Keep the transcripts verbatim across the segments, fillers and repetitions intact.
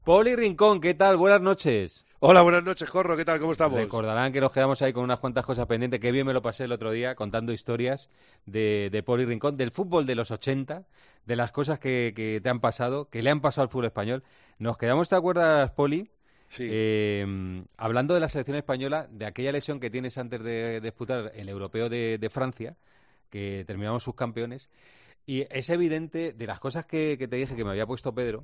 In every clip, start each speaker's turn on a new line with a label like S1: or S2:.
S1: Poli Rincón, ¿qué tal? Buenas noches.
S2: Hola, buenas noches, Jorro, ¿qué tal? ¿Cómo estamos?
S1: Recordarán que nos quedamos ahí con unas cuantas cosas pendientes. Qué bien me lo pasé el otro día contando historias de, de Poli Rincón, del fútbol de los ochenta, de las cosas que, que te han pasado, que le han pasado al fútbol español. Nos quedamos, ¿te acuerdas, Poli?
S2: Sí.
S1: Eh, hablando de la selección española, de aquella lesión que tienes antes de, de disputar el europeo de, de Francia, que terminamos subcampeones. Y es evidente, de las cosas que, que te dije que me había puesto Pedro,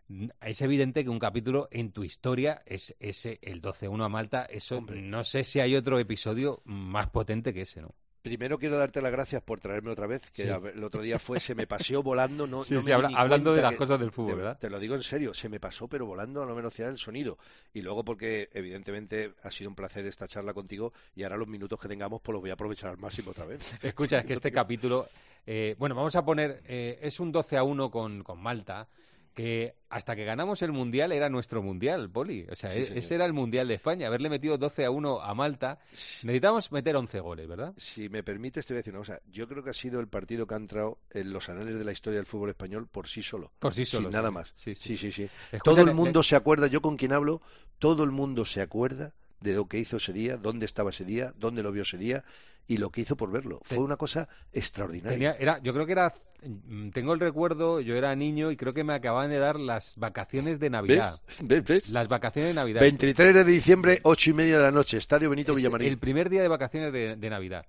S1: es evidente que un capítulo en tu historia es ese, el doce uno a Malta. Eso, Hombre. No sé si hay otro episodio más potente que ese, ¿no?
S2: Primero quiero darte las gracias por traerme otra vez, que sí. El otro día fue, se me paseó volando. No,
S1: sí,
S2: no
S1: sí,
S2: me
S1: habla, hablando de las
S2: que,
S1: cosas del fútbol,
S2: te,
S1: ¿verdad?
S2: Te lo digo en serio, se me pasó, pero volando a la velocidad del sonido. Y luego porque, evidentemente, ha sido un placer esta charla contigo y ahora los minutos que tengamos, pues los voy a aprovechar al máximo otra vez.
S1: Escucha, es que este capítulo... Eh, bueno, vamos a poner... Eh, es un doce a uno con, con Malta, que hasta que ganamos el Mundial era nuestro Mundial, Poli. O sea, sí, ese era el Mundial de España. Haberle metido doce a uno a Malta. Necesitamos meter once goles, ¿verdad?
S2: Si me permites, te voy a decir una cosa. Yo creo que ha sido el partido que ha entrado en los anales de la historia del fútbol español por sí solo.
S1: Por sí solo.
S2: Sin
S1: sí.
S2: nada más.
S1: Sí, sí,
S2: sí. sí, sí.
S1: Escucha,
S2: todo el
S1: le,
S2: mundo
S1: le...
S2: se acuerda, yo con quien hablo, todo el mundo se acuerda de lo que hizo ese día, dónde estaba ese día, dónde lo vio ese día y lo que hizo por verlo. Fue una cosa extraordinaria.
S1: Tenía, era, yo creo que era, tengo el recuerdo, yo era niño y creo que me acababan de dar las vacaciones de Navidad.
S2: ¿Ves? ¿Ves?
S1: Las vacaciones de Navidad.
S2: veintitrés de diciembre, ocho y media de la noche, Estadio Benito
S1: es
S2: Villamarín.
S1: El primer día de vacaciones de, de Navidad.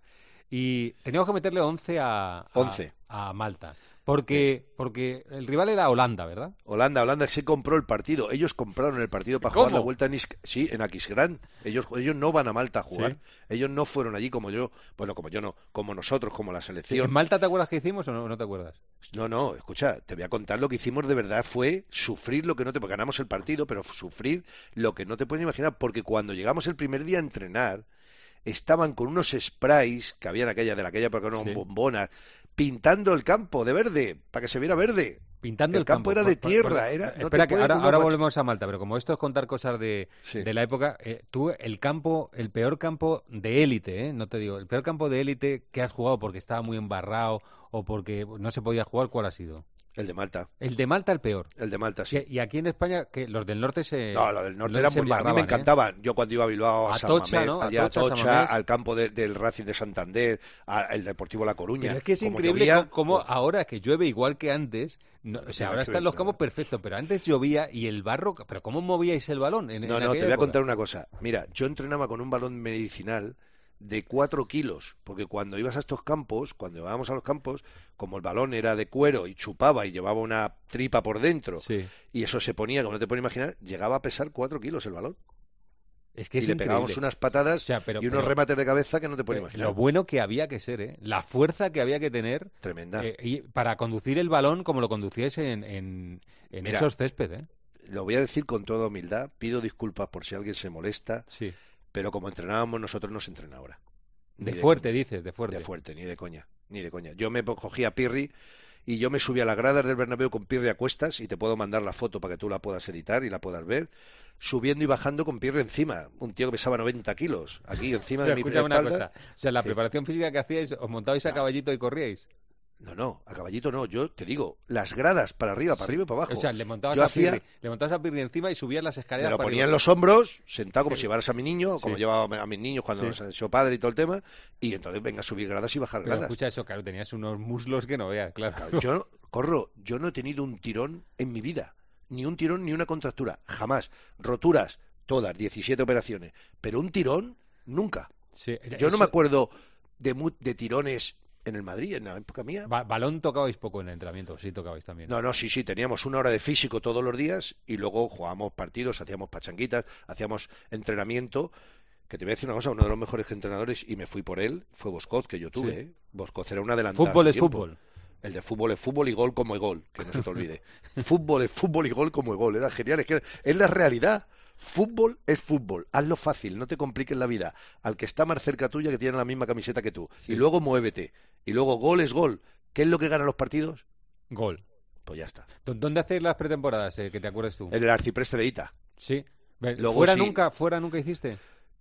S1: Y teníamos que meterle once a, a,
S2: once.
S1: a Malta. Porque, porque el rival era Holanda, ¿verdad?
S2: Holanda, Holanda se compró el partido. Ellos compraron el partido para
S1: ¿Cómo?
S2: jugar la vuelta en, Is sí, en Aquisgrán. Ellos, ellos no van a Malta a jugar. ¿Sí? Ellos no fueron allí como yo. Bueno, como yo no, como nosotros, como la selección.
S1: ¿En Malta te acuerdas que hicimos o no, no te acuerdas?
S2: No, no, escucha, te voy a contar lo que hicimos de verdad. Fue sufrir lo que no te... Porque ganamos el partido, pero sufrir lo que no te puedes imaginar. Porque cuando llegamos el primer día a entrenar, estaban con unos sprays que habían aquella de la aquella porque eran sí. bombonas, pintando el campo de verde, para que se viera verde.
S1: Pintando el,
S2: el campo,
S1: campo
S2: era de
S1: por,
S2: tierra.
S1: por, por,
S2: era,
S1: no espera, que ahora, ahora volvemos a Malta, pero como esto es contar cosas de, sí. de la época, eh, tú, el campo, el peor campo de élite, eh, no te digo, el peor campo de élite que has jugado porque estaba muy embarrado o porque no se podía jugar, ¿cuál ha sido?
S2: El de Malta.
S1: El de Malta el peor.
S2: El de Malta, sí.
S1: Y, y aquí en España, que los del norte se...
S2: No, los del norte eran muy... A mí me encantaban. ¿eh? Yo cuando iba a Bilbao, a, a San
S1: Tocha,
S2: Mamés,
S1: ¿no? A
S2: allá
S1: Tocha,
S2: a Tocha, al campo de, del Racing de Santander, al Deportivo La Coruña.
S1: Pero es que es
S2: como
S1: increíble
S2: llovía,
S1: cómo
S2: pues...
S1: ahora que llueve igual que antes... No, o sea, ahora están los campos perfectos, pero antes llovía y el barro... ¿Pero cómo movíais el balón? En,
S2: no,
S1: en
S2: no, te voy
S1: época?
S2: a contar una cosa. Mira, yo entrenaba con un balón medicinal de cuatro kilos, porque cuando ibas a estos campos, cuando íbamos a los campos, como el balón era de cuero y chupaba y llevaba una tripa por dentro,
S1: sí.
S2: y eso se ponía, como no te puedes imaginar, llegaba a pesar cuatro kilos el balón.
S1: Es que es
S2: y le
S1: increíble.
S2: pegábamos unas patadas
S1: o sea, pero,
S2: y unos
S1: pero,
S2: remates de cabeza que no te puedes imaginar.
S1: Lo bueno que había que ser, ¿eh? La fuerza que había que tener.
S2: Tremenda.
S1: Eh, y para conducir el balón como lo conducíais en, en, en
S2: Mira,
S1: esos céspedes, ¿eh?
S2: Lo voy a decir con toda humildad, pido disculpas por si alguien se molesta,
S1: sí.
S2: pero como entrenábamos nosotros no se entrena ahora.
S1: De, de fuerte, coña. dices, de fuerte.
S2: De fuerte, ni de coña, ni de coña. Yo me cogía a Pirri y yo me subí a las gradas del Bernabéu con Pirri a cuestas, y te puedo mandar la foto para que tú la puedas editar y la puedas ver, subiendo y bajando con Pirri encima, un tío que pesaba noventa kilos, aquí encima de mi espalda.
S1: Escúchame una cosa, o sea, la preparación física que hacíais, ¿os montabais a caballito y corríais?
S2: No, no, a caballito no, yo te digo, las gradas para arriba, para sí. arriba y para abajo.
S1: O sea, le montabas,
S2: yo
S1: a,
S2: hacía...
S1: Pirri, le montabas a Pirri encima y subías las escaleras.
S2: Me lo
S1: para
S2: ponía
S1: arriba.
S2: en los hombros, sentado como sí. si llevaras a mi niño, como
S1: sí.
S2: llevaba a mis niños cuando sí. soy padre y todo el tema, y entonces venga a subir gradas y bajar
S1: Pero
S2: gradas.
S1: Escucha eso, claro, tenías unos muslos que no veas, claro.
S2: claro yo, Corro, yo no he tenido un tirón en mi vida, ni un tirón ni una contractura, jamás. Roturas, todas, diecisiete operaciones, pero un tirón, nunca.
S1: Sí,
S2: yo
S1: eso...
S2: no me acuerdo de, de tirones en el Madrid, en la época mía.
S1: Ba balón tocabais poco en el entrenamiento, sí tocabais también.
S2: No, no, sí, sí, teníamos una hora de físico todos los días y luego jugábamos partidos, hacíamos pachanguitas, hacíamos entrenamiento. Que te voy a decir una cosa, uno de los mejores entrenadores, y me fui por él, fue Boscoz, que yo tuve. Sí. ¿eh? Boscoz era un adelantado.
S1: Fútbol es fútbol.
S2: El de fútbol es fútbol y gol como es gol, que no se te olvide. Fútbol es fútbol y gol como es gol, era genial, es que es la realidad. Fútbol es fútbol, hazlo fácil, no te compliques la vida. Al que está más cerca tuya, que tiene la misma camiseta que tú. Sí. Y luego muévete. Y luego gol es gol. ¿Qué es lo que ganan los partidos?
S1: Gol.
S2: Pues ya está.
S1: ¿Dónde hacéis las pretemporadas, eh, que te acuerdes tú?
S2: En el Arcipreste de Ita.
S1: Sí. Luego, ¿Fuera, sí. nunca, ¿Fuera nunca hiciste?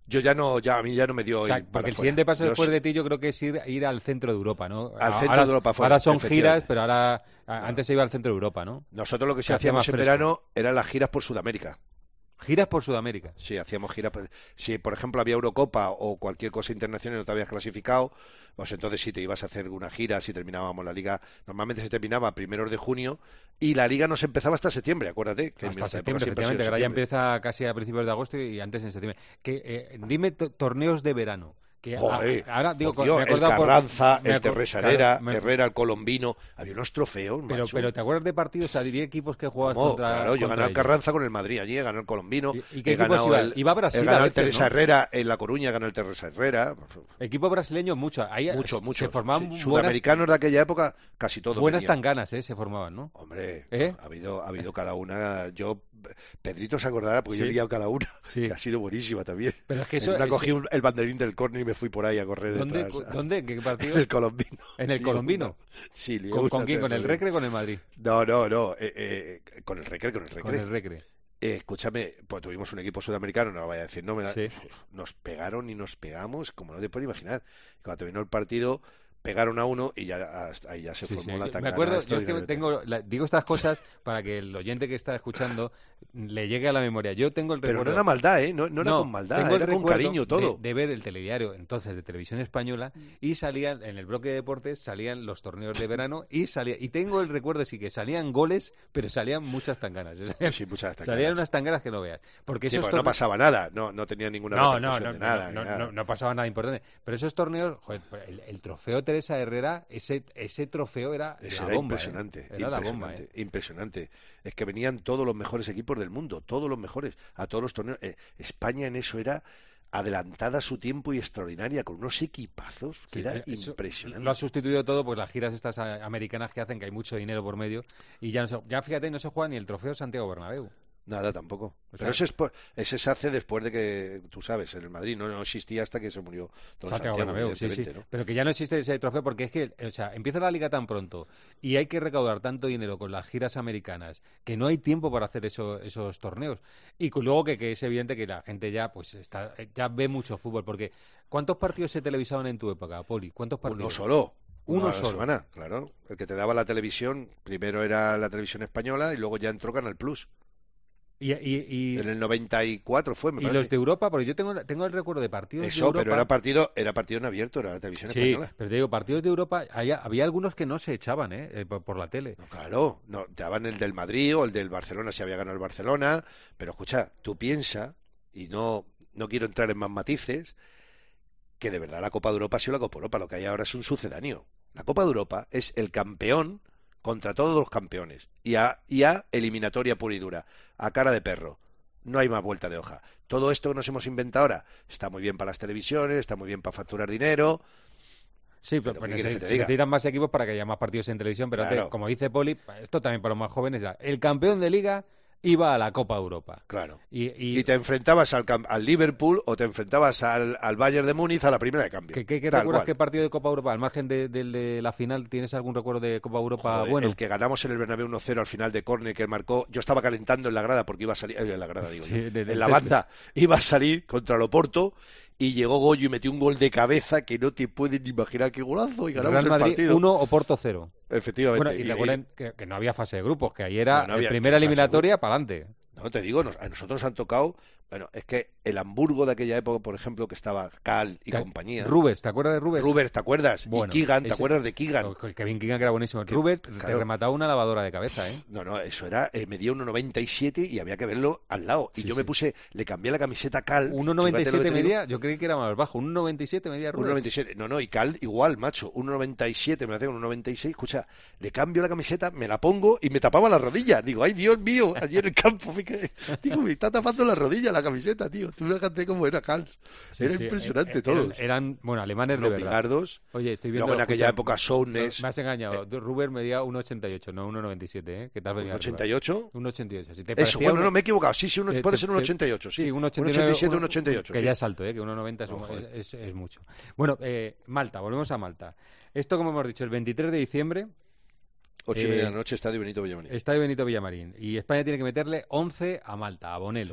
S2: Yo ya no, ya a mí ya no me dio.
S1: O sea,
S2: ir para
S1: porque el
S2: fuera.
S1: siguiente paso
S2: Yo
S1: después
S2: sí-
S1: de ti yo creo que es ir, ir al centro de Europa, ¿no?
S2: Al centro
S1: ahora,
S2: de Europa fue,
S1: ahora son giras,
S2: efectivamente.
S1: pero ahora a-
S2: Claro.
S1: antes se iba al centro de Europa, ¿no?
S2: Nosotros lo que sí
S1: Se hacía
S2: hacíamos
S1: más
S2: en
S1: fresco.
S2: verano eran las giras por Sudamérica.
S1: Giras por Sudamérica.
S2: Sí, hacíamos giras. por- Si, por ejemplo, había Eurocopa o cualquier cosa internacional y no te habías clasificado, pues entonces sí te ibas a hacer una gira si terminábamos la liga. Normalmente se terminaba a primeros de junio y la liga no se empezaba hasta septiembre, acuérdate. Que en
S1: Hasta
S2: nuestra época
S1: septiembre,
S2: siempre ha sido
S1: efectivamente, que ahora ya
S2: septiembre.
S1: empieza casi a principios de agosto y antes en septiembre. Que, eh, dime to- torneos de verano. Que
S2: Joder,
S1: a- ahora digo,
S2: por Dios,
S1: me he
S2: el
S1: acordado por-
S2: Carranza,
S1: me
S2: el
S1: aco-
S2: Terresa
S1: claro,
S2: Herrera,
S1: me-
S2: Herrera, el Colombino. Había unos trofeos,
S1: Pero,
S2: macho.
S1: pero ¿te acuerdas de partidos? O sea, diría equipos que jugabas
S2: ¿Cómo?
S1: contra
S2: Claro, yo
S1: contra
S2: gané el
S1: ellos.
S2: Carranza con el Madrid allí, he ganado el Colombino.
S1: ¿Y- y qué
S2: he
S1: equipos
S2: ganado
S1: iba?
S2: el,
S1: Iba a Brasil
S2: he
S1: a
S2: ganado el
S1: veces,
S2: Teresa
S1: ¿no?
S2: Herrera en La Coruña, ganó el Teresa Herrera.
S1: Equipos brasileños, mucho. Ahí
S2: Mucho,
S1: se
S2: mucho.
S1: formaban
S2: Sí,
S1: buenas,
S2: sudamericanos de aquella época, casi todos.
S1: buenas
S2: venían.
S1: tanganas, ¿eh? Se formaban, ¿no?
S2: Hombre,
S1: ¿Eh?
S2: ha habido, ha habido cada una. Yo, Pedrito se acordará porque yo he
S1: Sí.
S2: liado cada una.
S1: Sí.
S2: Que ha sido buenísima también.
S1: Pero es que
S2: En
S1: eso...
S2: una
S1: ese-
S2: cogí un- el banderín del córner y me fui por ahí a correr
S1: ¿Dónde?
S2: detrás.
S1: ¿Dónde? ¿En qué partido?
S2: En el Colombino.
S1: ¿En el
S2: Lié
S1: Colombino?
S2: una. Sí, lié
S1: ¿Con,
S2: una
S1: con quién? ¿Con el
S2: terrible.
S1: Recre o con el Madrid?
S2: No, no, no. eh, eh, con el Recre, con el Recre.
S1: Con el Recre.
S2: Eh, escúchame, pues tuvimos un equipo sudamericano, no vaya a decir, no me da-
S1: Sí.
S2: nos pegaron y nos pegamos, como no te puedes imaginar. Cuando terminó el partido, pegaron a uno y ya hasta ahí ya se
S1: Sí,
S2: formó
S1: sí.
S2: la
S1: Yo-
S2: tangana
S1: Me acuerdo, yo es que
S2: extraordinariamente.
S1: tengo, la- digo estas cosas para que el oyente que está escuchando le llegue a la memoria. Yo tengo el
S2: Pero
S1: recuerdo...
S2: no era maldad, ¿eh? No, no era
S1: No,
S2: con maldad,
S1: tengo el
S2: era con
S1: recuerdo
S2: cariño todo.
S1: De, de ver el telediario entonces de Televisión Española y salían en el bloque de deportes salían los torneos de verano y salía y tengo el recuerdo sí que salían goles, pero salían muchas tanganas. O sea,
S2: Sí, muchas tanganas.
S1: salían unas tanganas que no veas, porque
S2: Sí,
S1: esos
S2: porque no
S1: torne-
S2: pasaba nada, no, no tenía ninguna
S1: no, no,
S2: repercusión
S1: no,
S2: de
S1: no,
S2: nada.
S1: no,
S2: ni
S1: no,
S2: nada.
S1: no pasaba nada importante. Pero esos torneos, joder, el, el trofeo Teresa Herrera, ese, ese trofeo era
S2: Eso
S1: la
S2: era
S1: bomba,
S2: impresionante,
S1: ¿eh? Era la bomba,
S2: impresionante,
S1: ¿eh?
S2: impresionante. Es que venían todos los mejores equipos del mundo, todos los mejores, a todos los torneos. Eh, España en eso era adelantada a su tiempo y extraordinaria, con unos equipazos que
S1: Sí,
S2: era
S1: eh, eso
S2: impresionante.
S1: Lo ha sustituido todo, pues las giras estas a- americanas que hacen, que hay mucho dinero por medio, y ya no se, ya fíjate, no se juega ni el trofeo Santiago Bernabéu.
S2: Nada, tampoco.
S1: O
S2: Pero
S1: sea-
S2: ese, es por- ese se hace después de que, tú sabes, en el Madrid no, no existía hasta que se murió Don
S1: Santiago
S2: Santiago,
S1: Bernabéu, sí, sí.
S2: evidentemente, ¿no?
S1: Pero que ya no existe ese trofeo porque es que, o sea, empieza la liga tan pronto y hay que recaudar tanto dinero con las giras americanas que no hay tiempo para hacer eso, esos torneos. Y que luego que, que es evidente que la gente ya pues está ya ve mucho fútbol porque ¿cuántos partidos se televisaban en tu época, Poli? ¿Cuántos
S2: Uno
S1: partidos?
S2: solo.
S1: Uno
S2: a la
S1: solo.
S2: semana, claro. El que te daba la televisión, primero era la televisión española y luego ya entró Canal Plus.
S1: Y, y, y,
S2: En el noventa y cuatro fue, me
S1: y
S2: parece.
S1: los de Europa, porque yo tengo, tengo el recuerdo de partidos de
S2: Eso,
S1: Europa.
S2: pero era partido, era partido en abierto, era la televisión
S1: Sí,
S2: española.
S1: pero te digo, partidos de Europa, había, había algunos que no se echaban ¿eh? Eh, por, por la tele.
S2: No, claro, no, te daban el del Madrid o el del Barcelona si había ganado el Barcelona, pero escucha, tú piensa, y no, no quiero entrar en más matices, que de verdad la Copa de Europa ha sido la Copa de Europa, lo que hay ahora es un sucedáneo. La Copa de Europa es el campeón contra todos los campeones, y a, y a eliminatoria pura y dura, a cara de perro. No hay más vuelta de hoja. Todo esto que nos hemos inventado ahora está muy bien para las televisiones, está muy bien para facturar dinero.
S1: Sí, pero,
S2: Pero
S1: pero
S2: ¿qué
S1: se,
S2: quieres que te
S1: se
S2: diga?
S1: necesitan más equipos para que haya más partidos en televisión, pero
S2: Claro.
S1: antes, como dice Poli, esto también para los más jóvenes, ya, el campeón de liga iba a la Copa de Europa.
S2: Claro.
S1: Y, y,
S2: Y te enfrentabas al, cam- al Liverpool o te enfrentabas al, al Bayern de Múnich a la primera de cambio.
S1: ¿qué, qué, qué
S2: Tal
S1: recuerdas
S2: cual.
S1: qué partido de Copa Europa, al margen de, del de la final, tienes algún recuerdo de Copa Europa
S2: Joder,
S1: bueno?
S2: El que ganamos en el Bernabéu uno cero al final de córner que marcó, yo estaba calentando en la grada porque iba a salir, eh, en la grada digo
S1: Sí,
S2: yo,
S1: de- de-
S2: en la
S1: de-
S2: banda iba a salir contra el Oporto y llegó Goyo y metió un gol de cabeza que no te puedes ni imaginar qué golazo y ganamos
S1: Real
S2: el
S1: Madrid
S2: partido.
S1: uno, Oporto cero.
S2: Efectivamente.
S1: Bueno, y
S2: Y-
S1: recuerden que, que no había fase de grupos, que ahí era
S2: No, no había-
S1: primera
S2: fase de
S1: eliminatoria para adelante.
S2: No te digo, nos- a nosotros nos han tocado, bueno, es que el Hamburgo de aquella época, por ejemplo, que estaba Cal y
S1: Ca-
S2: compañía.
S1: Rubens, ¿te acuerdas de Rubens?
S2: Rubers, ¿te acuerdas?
S1: Bueno,
S2: y Keegan, ¿te
S1: ese-
S2: acuerdas de Keegan?
S1: O- el Kevin Keegan que era buenísimo.
S2: Que-
S1: Rubens te
S2: claro.
S1: remataba una lavadora de cabeza, ¿eh?
S2: No, no, eso era, eh, medía uno noventa y siete y había que verlo al lado. Y
S1: Sí,
S2: yo
S1: sí.
S2: me puse, le cambié la camiseta a Cal.
S1: uno noventa y
S2: fíjate lo que
S1: siete
S2: te digo,
S1: media, yo creí que era más bajo. uno noventa y siete media
S2: uno
S1: Rubens.
S2: noventa y siete. No, no, y Cal igual, macho. uno noventa y siete, me hace con uno noventa y seis. Escucha, le cambio la camiseta, me la pongo y me tapaba la rodilla. Digo, ay, Dios mío, allí en el campo. fíjate. Digo, me está tapando la rodilla la camiseta, tío. Tú fíjate cómo era Cal.
S1: Sí,
S2: Era
S1: sí,
S2: impresionante
S1: eh, eh,
S2: todos.
S1: Eran, eran, bueno, alemanes de
S2: Los
S1: verdad.
S2: bigardos.
S1: Oye, estoy viendo...
S2: Luego en aquella
S1: escucha,
S2: época Souness.
S1: Me has engañado. Rubens medía uno ochenta y ocho, no uno noventa y siete, ¿eh? ¿Qué tal venía?
S2: ochenta y ocho.
S1: uno ochenta y ocho. Si te
S2: Eso,
S1: parecía
S2: bueno,
S1: uno-
S2: no, me he equivocado. Sí, sí, uno,
S1: te-
S2: puede
S1: te-
S2: ser un
S1: te-
S2: ochenta y ocho, sí.
S1: Sí, un
S2: un
S1: ochenta y nueve,
S2: ochenta y siete, un
S1: uno-
S2: ochenta y ocho.
S1: Que
S2: sí.
S1: ya es alto, ¿eh? Que uno noventa es,
S2: No,
S1: un-
S2: joder.
S1: es, es- es mucho. Bueno, eh, Malta, volvemos a Malta. Esto, como hemos dicho, el veintitrés de diciembre,
S2: Ocho y media de
S1: eh,
S2: la noche, Estadio Benito Villamarín.
S1: Estadio Benito Villamarín. Y España tiene que meterle once a Malta, a Bonelo.
S2: Sí.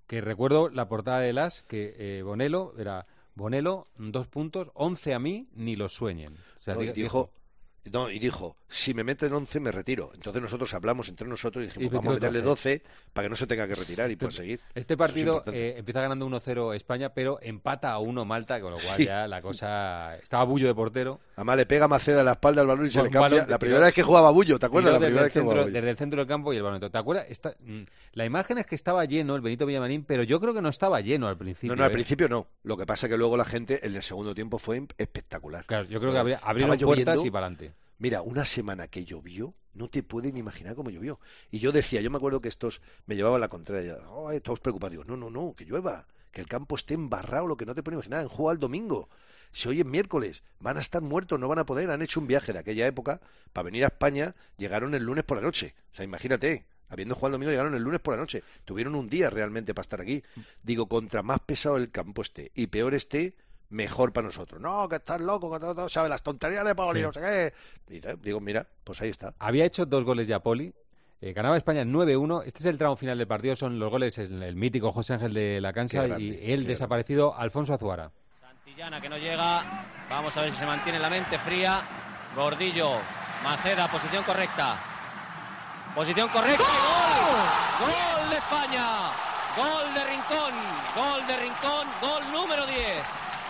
S1: que recuerdo la portada de Las, que eh, Bonello era Bonello, dos puntos, once a mí, ni los sueñen. O sea,
S2: no,
S1: dijo,
S2: y dijo, no, y dijo, si me meten once me retiro. Entonces nosotros hablamos entre nosotros y dijimos, y vamos a meterle doce para que no se tenga que retirar y pueda seguir.
S1: Este partido es eh, empieza ganando uno cero España, pero empata a uno Malta, con lo cual sí. ya la cosa... Estaba Bullo de portero.
S2: Además le pega Maceda en la espalda al balón y se bueno, le cambia. La primera tiró, vez que jugaba Bullo, ¿te acuerdas? La primera vez que
S1: centro,
S2: jugaba
S1: desde el centro del campo y el balón. ¿Te acuerdas? Esta, la imagen es que estaba lleno el Benito Villamarín, pero yo creo que no estaba lleno al principio.
S2: No, no, al
S1: ¿eh?
S2: principio no. Lo que pasa es que luego la gente en el segundo tiempo fue espectacular.
S1: Claro, yo creo que abri abrieron puertas y para adelante.
S2: Mira, una semana que llovió, no te pueden imaginar cómo llovió. Y yo decía, yo me acuerdo que estos me llevaban la contraria. Oh, todos preocupados. Digo, no, no, no, que llueva, que el campo esté embarrado, lo que no te pueden imaginar. Han jugado el domingo. Si hoy es miércoles, van a estar muertos, no van a poder. Han hecho un viaje de aquella época para venir a España, llegaron el lunes por la noche. O sea, imagínate, habiendo jugado el domingo, llegaron el lunes por la noche. Tuvieron un día realmente para estar aquí. Digo, contra más pesado el campo esté y peor esté, mejor para nosotros. No, que estás loco, que todo, todo sabe las tonterías de Paoli, sí. no sé qué. Y digo, mira, pues ahí está.
S1: Había hecho dos goles ya Poli. Eh, ganaba España nueve uno. Este es el tramo final del partido. Son los goles, el, el mítico José Ángel de la Cancha grande, y el desaparecido grande. Alfonso Azuara.
S3: Santillana que no llega. Vamos a ver si se mantiene la mente fría. Gordillo, Maceda, posición correcta. Posición correcta. ¡Gol! ¡Gol de España! Gol de Rincón. Gol de Rincón. Gol número diez.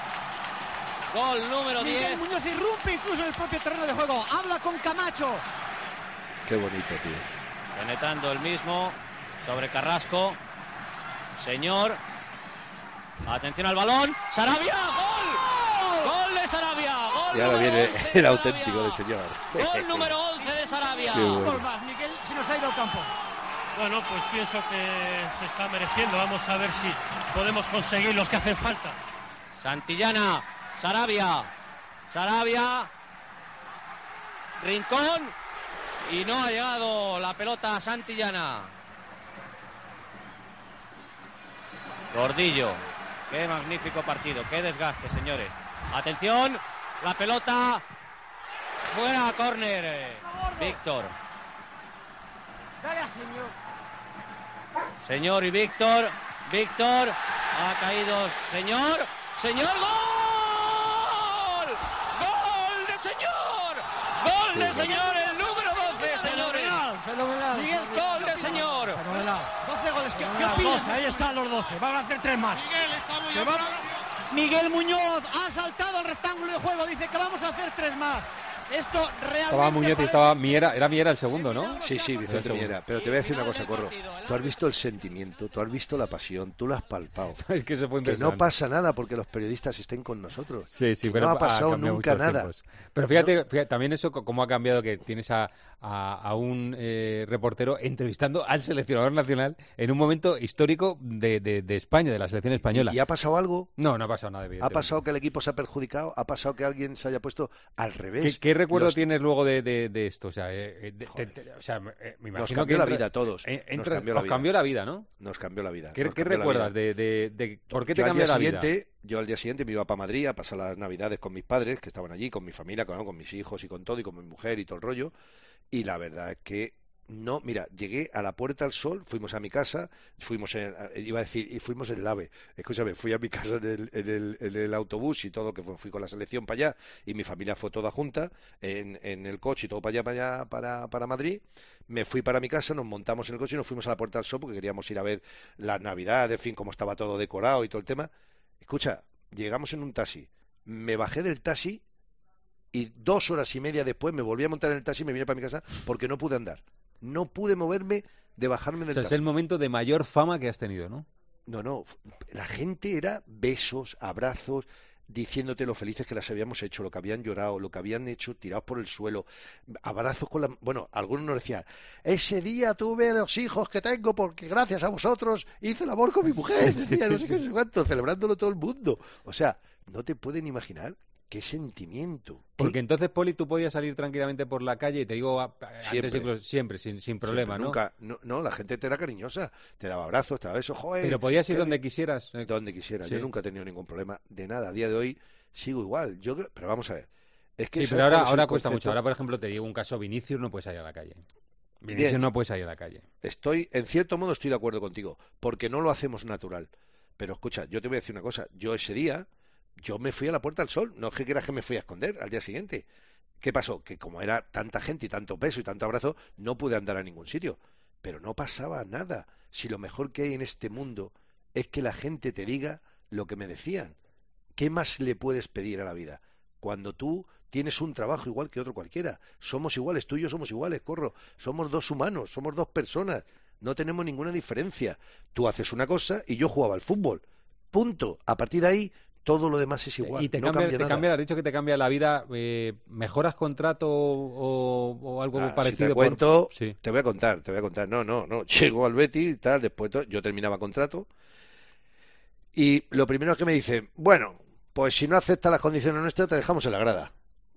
S3: Gol número diez.
S4: Miguel Muñoz irrumpe incluso en el propio terreno de juego. Habla con Camacho.
S2: Qué bonito, tío.
S3: Penetrando el mismo sobre Carrasco. Señor. Atención al balón. Sarabia. ¡Gol! ¡Gol de Sarabia! ¡Gol
S2: y ahora viene el auténtico de señor.
S3: Gol número once de Sarabia.
S4: Un gol más, Miguel, se nos ha ido al campo.
S5: Bueno, pues pienso que se está mereciendo. Vamos a ver si podemos conseguir los que hacen falta.
S3: Santillana. Sarabia, Sarabia, Rincón y no ha llegado la pelota a Santillana. Gordillo, qué magnífico partido, qué desgaste, señores. Atención, la pelota fuera a córner. Víctor. Señor y Víctor, Víctor ha caído, señor, señor, gol. Gol del señor, el número doce, señores.
S4: Fenomenal, fenomenal.
S3: Miguel, gol del señor.
S4: Fenomenal. doce goles. ¿Qué, ¿qué opinas?
S5: Ahí están los doce. Van a hacer tres más.
S4: Miguel está muy va... Miguel Muñoz ha saltado al rectángulo de juego. Dice que vamos a hacer tres más. Esto realmente...
S1: Estaba Muñoz y estaba Miera. Era Miera el segundo, ¿no?
S2: Sí, sí, Vicente Miera. Pero te voy a decir una cosa, Corro. Tú has visto el sentimiento, tú has visto la pasión, tú lo has palpado.
S1: Es que, eso fue
S2: que no pasa nada porque los periodistas estén con nosotros.
S1: Sí, sí,
S2: que
S1: pero
S2: no ha pasado
S1: ha
S2: nunca nada.
S1: Tiempos. Pero fíjate, ¿no? fíjate, también eso cómo ha cambiado, que tienes a, a, a un eh, reportero entrevistando al seleccionador nacional en un momento histórico de, de, de España, de la selección española.
S2: ¿Y, ¿Y ha pasado algo?
S1: No, no ha pasado nada.
S2: ¿Ha pasado que el equipo se ha perjudicado? ¿Ha pasado que alguien se haya puesto al revés?
S1: ¿Qué, qué recuerdo los... tienes luego de, de, de esto? O sea, eh, de, te, te, o sea eh, me imagino
S2: nos cambió
S1: que
S2: la
S1: entra,
S2: vida a todos.
S1: Eh, entra,
S2: nos cambió la
S1: os
S2: vida.
S1: cambió la vida, ¿no?
S2: Nos cambió la vida.
S1: ¿Qué, ¿qué recuerdas de, de, de por qué te
S2: yo
S1: cambió la
S2: siguiente,
S1: vida?
S2: Yo al día siguiente me iba para Madrid a pasar las Navidades con mis padres, que estaban allí, con mi familia, con, con mis hijos y con todo, y con mi mujer y todo el rollo. Y la verdad es que no, mira, llegué a la Puerta del Sol, fuimos a mi casa, fuimos en, iba a decir, y fuimos en el AVE. Escúchame, fui a mi casa en el, en el, en el autobús y todo, que fue, fui con la selección para allá, y mi familia fue toda junta, en, en el coche y todo para allá, para allá, para, para Madrid. Me fui para mi casa, nos montamos en el coche y nos fuimos a la Puerta del Sol porque queríamos ir a ver las Navidades, en fin, cómo estaba todo decorado y todo el tema. Escucha, llegamos en un taxi, me bajé del taxi y dos horas y media después me volví a montar en el taxi y me vine para mi casa porque no pude andar. No pude moverme de bajarme del
S1: o sea,
S2: taxi.
S1: Es el momento de mayor fama que has tenido, ¿no?
S2: No, no. La gente era besos, abrazos, diciéndote lo felices que las habíamos hecho, lo que habían llorado, lo que habían hecho tirados por el suelo, abrazos con la... Bueno, algunos nos decían, ese día tuve los hijos que tengo porque gracias a vosotros hice el amor con mi mujer. Sí, sí, sí, no sé sí, qué, sí. cuánto, celebrándolo todo el mundo. O sea, no te pueden imaginar qué sentimiento.
S1: Porque ¿Qué? Entonces, Poli, tú podías salir tranquilamente por la calle, y te digo,
S2: siempre,
S1: antes, siempre sin, sin problema,
S2: siempre,
S1: ¿no?
S2: Nunca, no, no, la gente te era cariñosa, te daba abrazos, te daba besos, joder.
S1: Pero podías ir
S2: que...
S1: donde quisieras.
S2: Donde quisieras,
S1: sí.
S2: Yo nunca he tenido ningún problema de nada. A día de hoy sigo igual. Yo, pero vamos a ver. Es que
S1: sí, pero ahora, ahora cuesta concepto... mucho. Ahora, por ejemplo, te digo un caso, Vinicius no puede salir a la calle. Vinicius
S2: Bien.
S1: no puede salir a la calle.
S2: Estoy, en cierto modo estoy de acuerdo contigo, porque no lo hacemos natural. Pero escucha, yo te voy a decir una cosa, yo ese día, yo me fui a la Puerta del Sol, no es que quieras que me fui a esconder al día siguiente. ¿Qué pasó? Que como era tanta gente y tanto peso y tanto abrazo, no pude andar a ningún sitio. Pero no pasaba nada. Si lo mejor que hay en este mundo es que la gente te diga lo que me decían. ¿Qué más le puedes pedir a la vida? Cuando tú tienes un trabajo igual que otro cualquiera. Somos iguales, tú y yo somos iguales, Corro. Somos dos humanos, somos dos personas. No tenemos ninguna diferencia. Tú haces una cosa y yo jugaba al fútbol. Punto. A partir de ahí, todo lo demás es igual.
S1: Y te
S2: no
S1: cambia,
S2: cambia
S1: te
S2: nada.
S1: cambia, has dicho que te cambia la vida. Eh, ¿Mejoras contrato o, o algo
S2: Ah,
S1: parecido?
S2: si te
S1: por-
S2: cuento,
S1: Sí.
S2: te voy a contar, te voy a contar. No, no, no. Llego al Betis y tal, después to- yo terminaba contrato. Y lo primero que me dicen, bueno, pues si no aceptas las condiciones nuestras, te dejamos en la grada.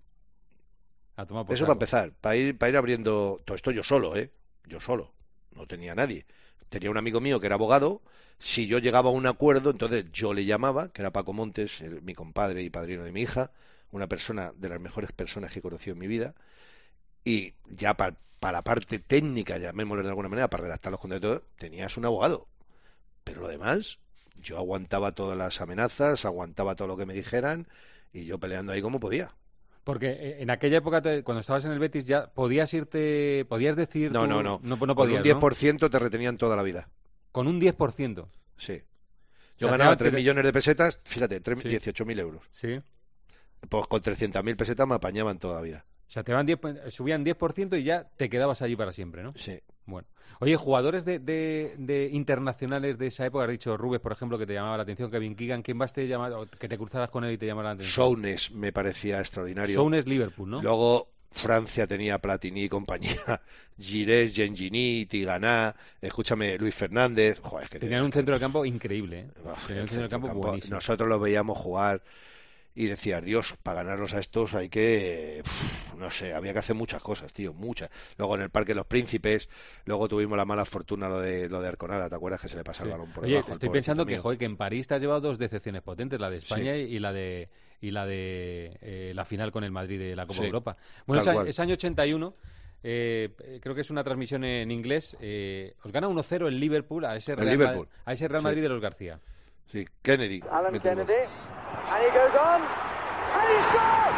S1: A tomar por
S2: Eso para
S1: saco.
S2: empezar, para ir, para ir abriendo todo esto yo solo, ¿eh? Yo solo, no tenía nadie. Tenía un amigo mío que era abogado, si yo llegaba a un acuerdo, entonces yo le llamaba, que era Paco Montes, el- mi compadre y padrino de mi hija, una persona de las mejores personas que he conocido en mi vida, y ya para la parte técnica, llamémoslo de alguna manera, para redactar los contratos, tenías un abogado. Pero lo demás, yo aguantaba todas las amenazas, aguantaba todo lo que me dijeran, y yo peleando ahí como podía.
S1: Porque eh, en aquella época, te- cuando estabas en el Betis, ya podías irte, podías decir...
S2: No,
S1: tú-
S2: no, no.
S1: No, no
S2: Con
S1: podías,
S2: un diez
S1: ¿no?
S2: por ciento te retenían toda la vida.
S1: Con un diez por ciento.
S2: Sí.
S1: O
S2: Yo
S1: sea,
S2: ganaba
S1: te-
S2: tres
S1: te-
S2: millones de pesetas, fíjate, tres-
S1: Sí.
S2: dieciocho mil euros.
S1: Sí.
S2: Pues con trescientas mil pesetas me apañaban toda la vida.
S1: O sea, te van diez, subían diez por ciento y ya te quedabas allí para siempre, ¿no?
S2: Sí.
S1: Bueno. Oye, jugadores de, de, de internacionales de esa época, has dicho Rubes, por ejemplo, que te llamaba la atención, Kevin Keegan, ¿quién más te llamaba, o que te cruzaras con él y te llamara la atención?
S2: Shownes me parecía extraordinario.
S1: Shownes Liverpool, ¿no?
S2: Luego Francia tenía Platini y compañía, Girés, Gengini, Tiganá, escúchame, Luis Fernández. Joder, es que
S1: Tenían un centro del campo increíble, ¿eh?
S2: Uf,
S1: Tenían un
S2: el
S1: centro del campo
S2: campo,
S1: buenísimo.
S2: nosotros los veíamos jugar y decías, Dios, para ganarlos a estos hay que, uf, no sé, había que hacer muchas cosas, tío, muchas. Luego en el Parque de los Príncipes, luego tuvimos la mala fortuna lo de lo de Arconada, ¿te acuerdas que se le pasa el
S1: Sí.
S2: balón por
S1: Oye,
S2: debajo? al
S1: estoy
S2: pobrecito
S1: pensando que,
S2: mío?
S1: joder, que en París te has llevado dos decepciones potentes, la de España
S2: Sí.
S1: y la de y la de eh, la final con el Madrid de la Copa
S2: Sí,
S1: Europa. Bueno,
S2: tal
S1: ese,
S2: cual.
S1: ese año ochenta y uno, eh, eh, creo que es una transmisión en inglés, eh, os gana uno cero el Liverpool a ese
S2: El
S1: Real,
S2: Liverpool.
S1: Ma- a ese Real
S2: Sí.
S1: Madrid de los García.
S2: Sí, Kennedy.
S6: Alan
S2: mete el gol.
S6: Kennedy, and he goes on, and he scores!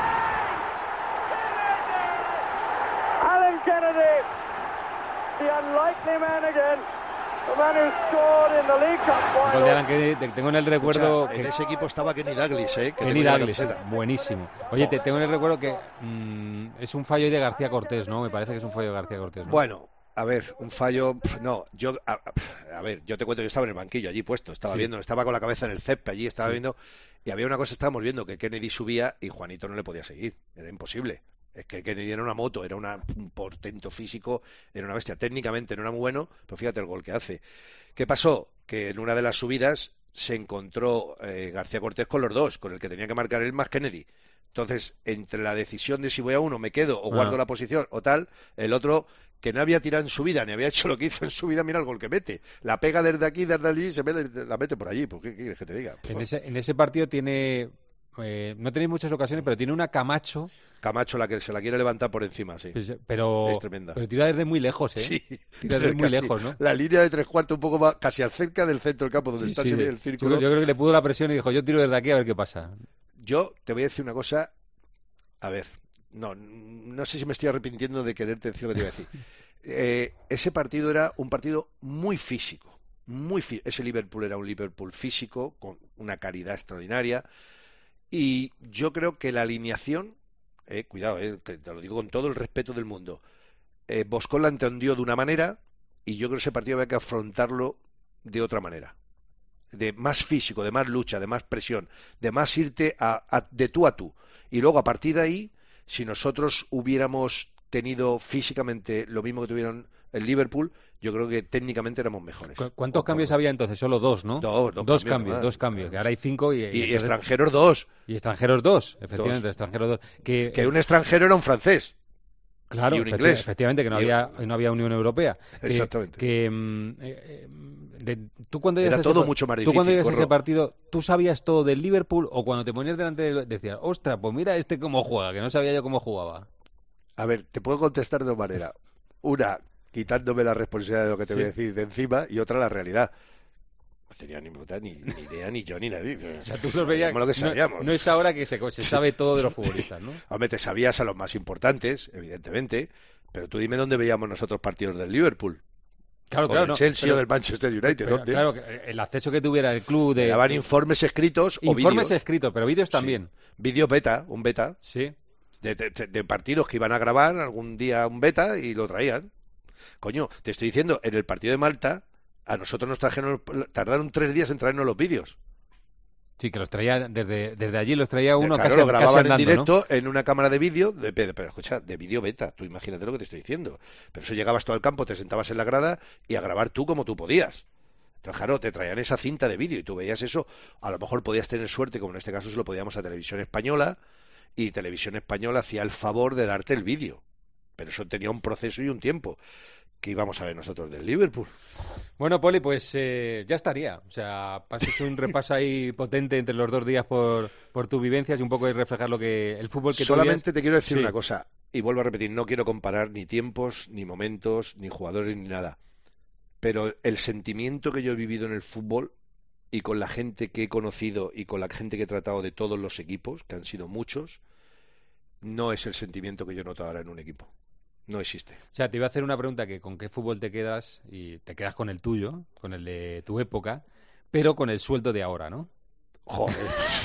S6: Alan Kennedy, the unlikely man again, the man who scored in the League Cup
S1: Gol de
S6: final.
S1: Alan Kennedy, te- tengo en el recuerdo
S2: Escucha, en
S1: que
S2: ese equipo estaba Kenny Dalglish, ¿eh? Que te
S1: Kenny
S2: ponía la
S1: Dalglish,
S2: camiseta.
S1: buenísimo. Oye, te tengo en el recuerdo que mm, es un fallo de García Cortés, ¿no? Me parece que es un fallo de García Cortés, ¿no?
S2: Bueno, a ver, un fallo, pf, no, yo, a, a- a ver, yo te cuento, yo estaba en el banquillo allí puesto, estaba
S1: Sí.
S2: viendo, estaba con la cabeza en el césped allí, estaba
S1: Sí.
S2: viendo, y había una cosa, estábamos viendo, que Kennedy subía y Juanito no le podía seguir, era imposible. Es que Kennedy era una moto, era una, un portento físico, era una bestia. Técnicamente no era muy bueno, pero fíjate el gol que hace. ¿Qué pasó? Que en una de las subidas se encontró eh, García Cortés con los dos, con el que tenía que marcar él más Kennedy. Entonces, entre la decisión de si voy a uno, me quedo o guardo
S1: Ah.
S2: la posición o tal, el otro que no había tirado en su vida, ni había hecho lo que hizo en su vida, mira el gol que mete. La pega desde aquí, desde allí, y se mete, la mete por allí. ¿Por qué quieres que te diga?
S1: En ese, en ese partido tiene... eh, no tenéis muchas ocasiones, pero tiene una Camacho,
S2: Camacho, la que se la quiere levantar por encima, sí.
S1: pues, pero,
S2: Es tremenda.
S1: pero tira desde muy lejos, ¿eh?
S2: Sí,
S1: Tira desde muy
S2: casi
S1: lejos, ¿no?
S2: La línea de tres cuartos un poco más, casi al cerca del centro del campo, donde
S1: Sí,
S2: está
S1: sí,
S2: ese-
S1: de-
S2: el círculo.
S1: Yo, yo creo que le pudo la presión y dijo, yo tiro desde aquí a ver qué pasa.
S2: Yo te voy a decir una cosa, a ver, no, no sé si me estoy arrepintiendo de quererte decir lo que te iba a decir. Eh, ese partido era un partido muy físico, muy fí- ese Liverpool era un Liverpool físico, con una calidad extraordinaria, y yo creo que la alineación, eh, cuidado, eh, que te lo digo con todo el respeto del mundo, eh, Boscón la entendió de una manera, y yo creo que ese partido había que afrontarlo de otra manera. De más físico, de más lucha, de más presión, de más irte a, a- de tú a tú. Y luego, a partir de ahí, si nosotros hubiéramos tenido físicamente lo mismo que tuvieron el Liverpool, yo creo que técnicamente éramos mejores.
S1: ¿Cu- ¿Cuántos
S2: O-
S1: cambios
S2: o-
S1: había entonces? Solo dos, ¿no?
S2: Dos, dos cambios,
S1: cambios,
S2: además.
S1: dos cambios. Que ahora hay cinco y,
S2: Y, y
S1: entonces-
S2: extranjeros dos.
S1: y extranjeros dos, efectivamente,
S2: Dos.
S1: extranjeros dos. Que,
S2: Que un extranjero era un francés.
S1: Claro,
S2: y un
S1: efecti-
S2: inglés.
S1: efectivamente, que no
S2: Y-
S1: había, no había Unión Europea. Que-
S2: Exactamente.
S1: Que, mm, eh, eh, de- tú cuando
S2: Era
S1: llegas a ese
S2: todo
S1: par-
S2: mucho más
S1: Tú cuando
S2: difícil,
S1: llegas a ese
S2: Corro.
S1: partido, ¿tú sabías todo del Liverpool o cuando te ponías delante de, decías, ostras, pues mira este cómo juega, que no sabía yo cómo jugaba?
S2: A ver, te puedo contestar de dos maneras. una, quitándome la responsabilidad de lo que te
S1: Sí.
S2: voy a decir de encima, y otra, la realidad. No tenía ni, puta- ni, ni idea, ni yo, ni nadie.
S1: O sea, tú los veías.
S2: Sabíamos lo que
S1: no-
S2: sabíamos.
S1: No, es ahora que se, se sabe todo de los futbolistas, ¿no?
S2: Hombre, te sabías a los más importantes, evidentemente, pero tú dime dónde veíamos nosotros partidos del Liverpool.
S1: Claro,
S2: o
S1: claro.
S2: del
S1: no,
S2: Chelsea
S1: pero-
S2: o del Manchester United.
S1: pero,
S2: ¿Dónde?
S1: claro, que el acceso que tuviera el club
S2: Te
S1: de.
S2: daban informes escritos o
S1: informes
S2: vídeos.
S1: escritos, pero vídeos también.
S2: Vídeo beta, un beta,
S1: Sí.
S2: de, de- de partidos que iban a grabar algún día un beta y lo traían. Coño, te estoy diciendo, en el partido de Malta, a nosotros nos trajeron, tardaron tres días en traernos los vídeos.
S1: Sí, que los traía desde, desde allí, los traía uno
S2: claro,
S1: casi,
S2: lo
S1: casi
S2: grababan
S1: andando,
S2: en
S1: ¿no?
S2: directo en una cámara de vídeo, de, de- pero escucha, de vídeo beta, tú imagínate lo que te estoy diciendo. Pero eso llegabas todo al campo, te sentabas en la grada y a grabar tú como tú podías. Entonces, claro, te traían esa cinta de vídeo y tú veías eso, a lo mejor podías tener suerte, como en este caso se lo podíamos a Televisión Española, y Televisión Española hacía el favor de darte el vídeo. Pero eso tenía un proceso y un tiempo. ¿Qué íbamos a ver nosotros del Liverpool?
S1: Bueno, Poli, pues eh, ya estaría. O sea, has hecho un repaso ahí potente entre los dos días por, por tus vivencias y un poco de reflejar lo que el fútbol que tú
S2: Solamente
S1: vivías.
S2: te quiero decir
S1: Sí.
S2: una cosa, y vuelvo a repetir, no quiero comparar ni tiempos, ni momentos, ni jugadores, ni nada. Pero el sentimiento que yo he vivido en el fútbol y con la gente que he conocido y con la gente que he tratado de todos los equipos, que han sido muchos, no es el sentimiento que yo noto ahora en un equipo. No existe.
S1: O sea, te iba a hacer una pregunta que con qué fútbol te quedas y te quedas con el tuyo, con el de tu época, pero con el sueldo de ahora, ¿no?
S2: Joder.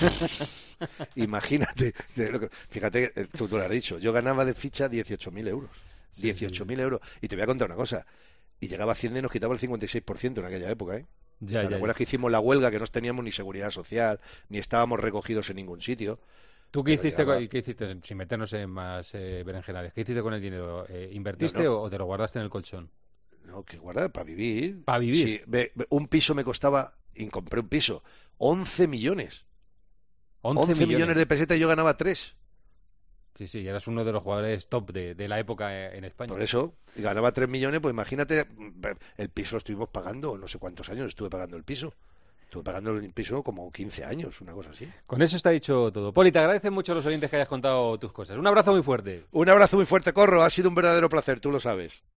S2: Imagínate. de lo que- Fíjate, eh, tú, tú lo has dicho. Yo ganaba de ficha dieciocho mil euros.
S1: Sí,
S2: dieciocho mil euros. Y te voy a contar una cosa. Y llegaba a Hacienda y nos quitaba el cincuenta y seis por ciento en aquella época, ¿eh?
S1: Ya,
S2: ¿Te
S1: ya,
S2: acuerdas
S1: ya.
S2: que hicimos la huelga, que no teníamos ni seguridad social, ni estábamos recogidos en ningún sitio?
S1: ¿Tú qué
S2: Pero
S1: hiciste,
S2: llegaba-
S1: con- qué hiciste, sin meternos en más eh, berenjenales, qué hiciste con el dinero? Eh, ¿Invertiste
S2: No, no.
S1: O, o te lo guardaste en el colchón?
S2: No, que guardar para vivir.
S1: ¿Para vivir?
S2: Sí, ve- ve- un piso me costaba, y compré un piso, once millones.
S1: once,
S2: once millones.
S1: millones
S2: de pesetas y yo ganaba tres.
S1: Sí, sí, eras uno de los jugadores top de, de la época eh, en España.
S2: Por eso, y ganaba tres millones, pues imagínate, el piso lo estuvimos pagando, no sé cuántos años estuve pagando el piso. Estuve pagando el piso como quince años, una cosa así.
S1: Con eso está dicho todo. Poli, te agradecen mucho a los oyentes que hayas contado tus cosas. Un abrazo muy fuerte.
S2: Un abrazo muy fuerte, Corro, ha sido un verdadero placer, tú lo sabes.